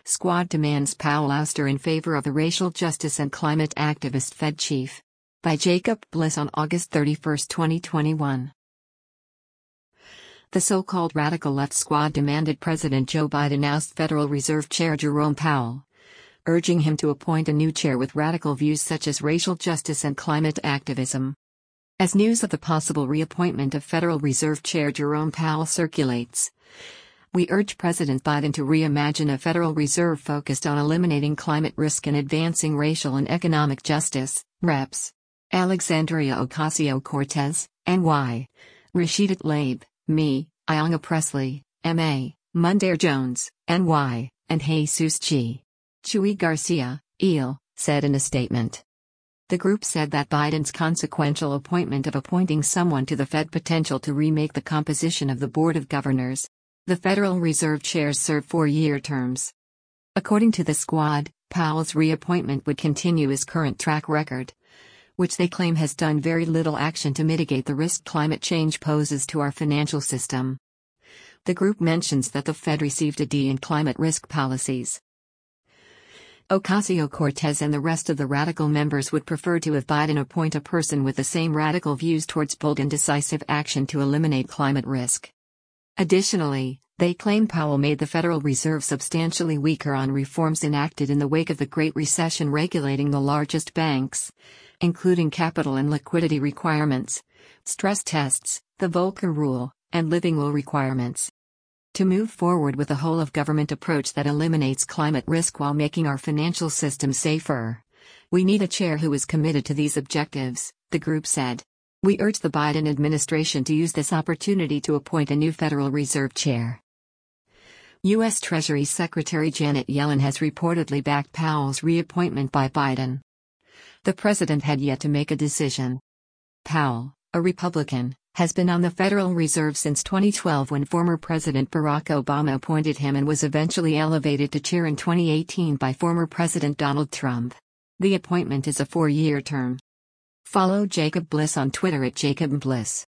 Squad demands Powell ouster in favor of a racial justice and climate activist Fed chief. By Jacob Bliss on August 31, 2021. The so-called radical left squad demanded President Joe Biden oust Federal Reserve Chair Jerome Powell, urging him to appoint a new chair with radical views such as racial justice and climate activism. As news of the possible reappointment of Federal Reserve Chair Jerome Powell circulates, we urge President Biden to reimagine a Federal Reserve focused on eliminating climate risk and advancing racial and economic justice. Reps. Alexandria Ocasio-Cortez, NY. Rashida Tlaib, me, Ayanna Pressley, MA, Mondaire Jones, NY, and Jesus G. Chuy Garcia, EL, said in a statement. The group said that Biden's consequential appointment of appointing someone to the Fed potential to remake the composition of the Board of Governors. The Federal Reserve chairs serve 4-year terms. According to the squad, Powell's reappointment would continue his current track record, which they claim has done very little action to mitigate the risk climate change poses to our financial system. The group mentions that the Fed received a D in climate risk policies. Ocasio-Cortez and the rest of the radical members would prefer to have Biden appoint a person with the same radical views towards bold and decisive action to eliminate climate risk. Additionally, they claim Powell made the Federal Reserve substantially weaker on reforms enacted in the wake of the Great Recession regulating the largest banks, including capital and liquidity requirements, stress tests, the Volcker Rule, and living will requirements. To move forward with a whole-of-government approach that eliminates climate risk while making our financial system safer, we need a chair who is committed to these objectives, the group said. We urge the Biden administration to use this opportunity to appoint a new Federal Reserve chair. U.S. Treasury Secretary Janet Yellen has reportedly backed Powell's reappointment by Biden. The president had yet to make a decision. Powell, a Republican, has been on the Federal Reserve since 2012 when former President Barack Obama appointed him and was eventually elevated to chair in 2018 by former President Donald Trump. The appointment is a 4-year term. Follow Jacob Bliss on Twitter at Jacob Bliss.